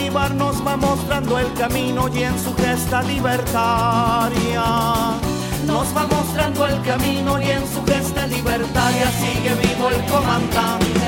Bolívar nos va mostrando el camino y en su gesta libertaria nos va mostrando el camino y en su gesta libertaria sigue vivo el comandante.